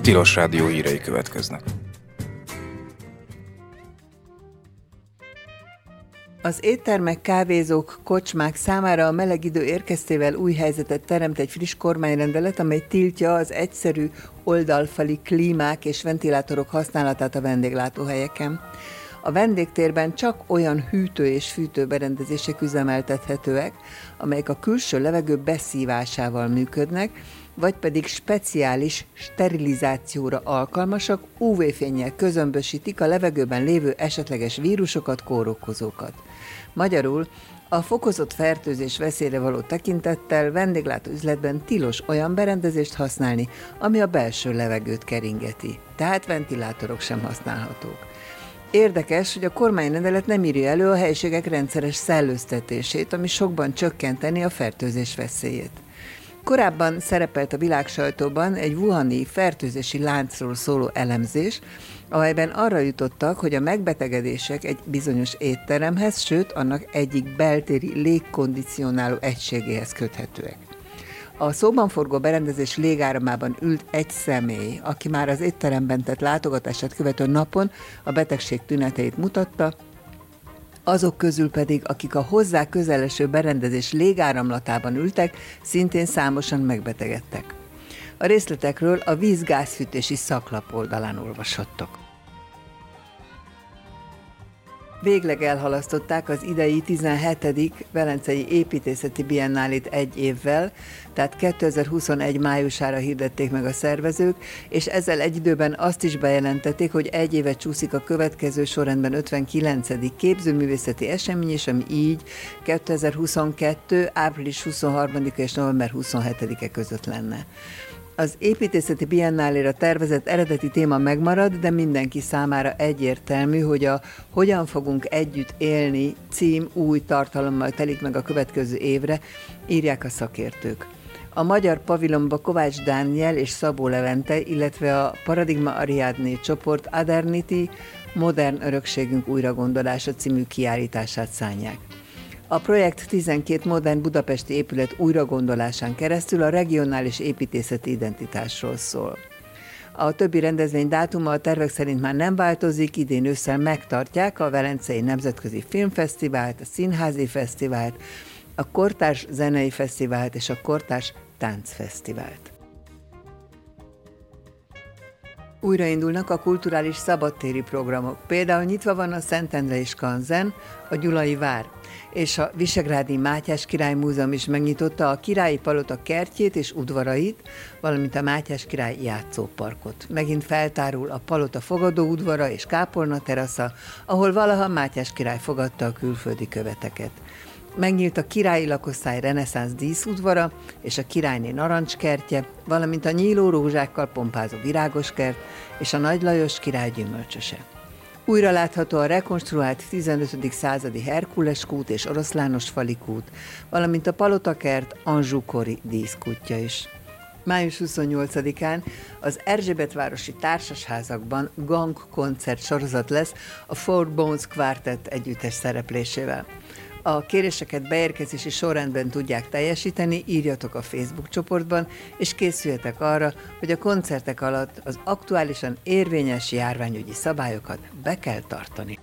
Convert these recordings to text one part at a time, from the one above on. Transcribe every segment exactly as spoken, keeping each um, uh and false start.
Tilos Rádió hírei következnek. Az éttermek, kávézók, kocsmák számára a meleg idő érkeztével új helyzetet teremt egy friss kormányrendelet, amely tiltja az egyszerű oldalfali klímák és ventilátorok használatát a vendéglátóhelyeken. A vendégtérben csak olyan hűtő- és fűtőberendezések üzemeltethetőek, amelyek a külső levegő beszívásával működnek, vagy pedig speciális sterilizációra alkalmasak, ú vé-fénnyel közömbösítik a levegőben lévő esetleges vírusokat, kórokozókat. Magyarul a fokozott fertőzés veszélyre való tekintettel vendéglátóüzletben tilos olyan berendezést használni, ami a belső levegőt keringeti, tehát ventilátorok sem használhatók. Érdekes, hogy a kormányrendelet nem írja elő a helyiségek rendszeres szellőztetését, ami sokban csökkenteni a fertőzés veszélyét. Korábban szerepelt a világsajtóban egy wuhani fertőzési láncról szóló elemzés, amelyben arra jutottak, hogy a megbetegedések egy bizonyos étteremhez, sőt annak egyik beltéri légkondicionáló egységéhez köthetőek. A szóban forgó berendezés légáramában ült egy személy, aki már az étteremben tett látogatását követő napon a betegség tüneteit mutatta, azok közül pedig, akik a hozzá közeleső berendezés légáramlatában ültek, szintén számosan megbetegedtek. A részletekről a víz-gázfűtési szaklap oldalán olvashattok. Végleg elhalasztották az idei tizenhetedik Velencei Építészeti Biennálit egy évvel, tehát kétezer-huszonegy májusára hirdették meg a szervezők, és ezzel egy időben azt is bejelentették, hogy egy éve csúszik a következő sorrendben ötvenkilencedik képzőművészeti esemény, és ami így kétezer-huszonkettő április huszonharmadika és november huszonhetedike között lenne. Az építészeti biennáléra tervezett eredeti téma megmarad, de mindenki számára egyértelmű, hogy a Hogyan fogunk együtt élni cím új tartalommal telik meg a következő évre, írják a szakértők. A magyar pavilonba Kovács Dániel és Szabó Levente, illetve a Paradigma Ariadné csoport Adernity Modern Örökségünk újragondolása című kiállítását szánják. A projekt tizenkét modern budapesti épület újragondolásán keresztül a regionális építészeti identitásról szól. A többi rendezvény dátuma a tervek szerint már nem változik, idén ősszel megtartják a Velencei Nemzetközi Filmfesztivált, a Színházi Fesztivált, a Kortárs Zenei Fesztivált és a Kortárs Táncfesztivált. Újraindulnak a kulturális szabadtéri programok. Például nyitva van a Szentendrei Skanzen, a Gyulai Vár, és a Visegrádi Mátyás Király Múzeum is megnyitotta a Királyi Palota kertjét és udvarait, valamint a Mátyás Király játszóparkot. Megint feltárul a palota fogadóudvara és kápolna terasza, ahol valaha Mátyás király fogadta a külföldi követeket. Megnyílt a királyi lakosztály reneszánsz díszudvara és a királyné narancskertje, valamint a nyíló rózsákkal pompázó virágoskert és a Nagy Lajos király gyümölcsöse. Újra látható a rekonstruált tizenötödik századi Herkules kút és Oroszlános fali kút, valamint a palotakert Anjou-kori díszkútja is. május huszonnyolcadikán az Erzsébetvárosi társasházakban gangkoncert sorozat lesz a Four Bones Quartet együttes szereplésével. A kéréseket beérkezési sorrendben tudják teljesíteni, írjatok a Facebook csoportban, és készüljetek arra, hogy a koncertek alatt az aktuálisan érvényes járványügyi szabályokat be kell tartani.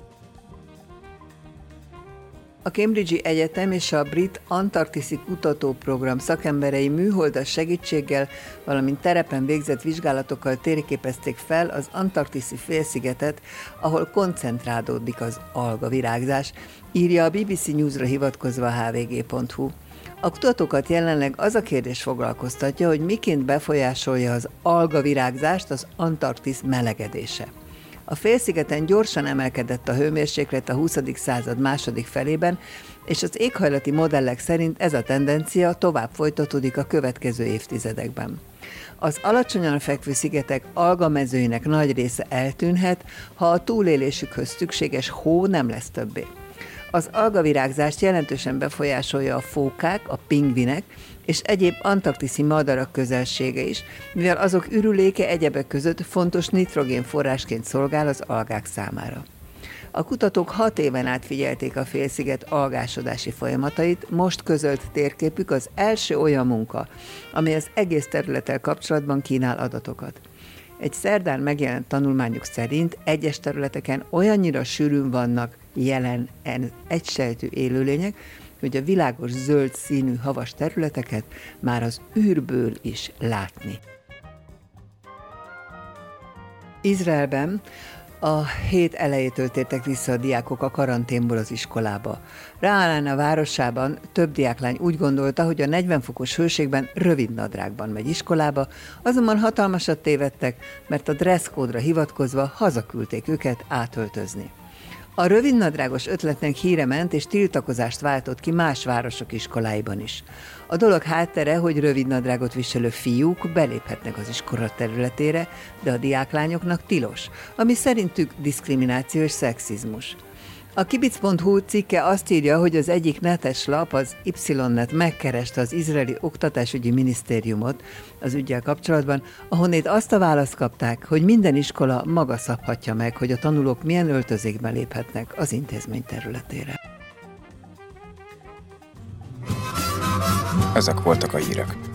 A Cambridge-i Egyetem és a Brit Antarktiszi Kutatóprogram szakemberei műholdas segítséggel, valamint terepen végzett vizsgálatokkal térképezték fel az antarktiszi félszigetet, ahol koncentrálódik az algavirágzás, írja a bé bé cé Newsra hivatkozva a há vé gé pont hú. A kutatókat jelenleg az a kérdés foglalkoztatja, hogy miként befolyásolja az algavirágzást az Antarktisz melegedése. A félszigeten gyorsan emelkedett a hőmérséklet a huszadik század második felében, és az éghajlati modellek szerint ez a tendencia tovább folytatódik a következő évtizedekben. Az alacsonyan fekvő szigetek algamezőinek nagy része eltűnhet, ha a túlélésükhöz szükséges hó nem lesz többé. Az algavirágzást jelentősen befolyásolja a fókák, a pingvinek és egyéb antarktiszi madarak közelsége is, mivel azok ürüléke egyebek között fontos nitrogénforrásként szolgál az algák számára. A kutatók hat éven át figyelték a félsziget algásodási folyamatait, most közölt térképük az első olyan munka, ami az egész területtel kapcsolatban kínál adatokat. Egy szerdán megjelent tanulmányok szerint egyes területeken olyannyira sűrűn vannak jelen egysejtű élőlények, hogy a világos zöld színű havas területeket már az űrből is látni. Izraelben a hét elejétől tértek vissza a diákok a karanténból az iskolába. Ráalán városában több diáklány úgy gondolta, hogy a negyven fokos hőségben rövid nadrágban megy iskolába, azonban hatalmasat tévedtek, mert a dresszkódra hivatkozva hazaküldték őket átöltözni. A rövidnadrágos ötletnek híre ment, és tiltakozást váltott ki más városok iskoláiban is. A dolog háttere, hogy rövidnadrágot viselő fiúk beléphetnek az iskola területére, de a diáklányoknak tilos, ami szerintük diszkrimináció és szexizmus. A kibic pont hu cikke azt írja, hogy az egyik netes lap, az Y net megkereste az izraeli oktatásügyi minisztériumot az üggyel kapcsolatban, ahonnét azt a választ kapták, hogy minden iskola maga szabhatja meg, hogy a tanulók milyen öltözékben léphetnek az intézmény területére. Ezek voltak a hírek.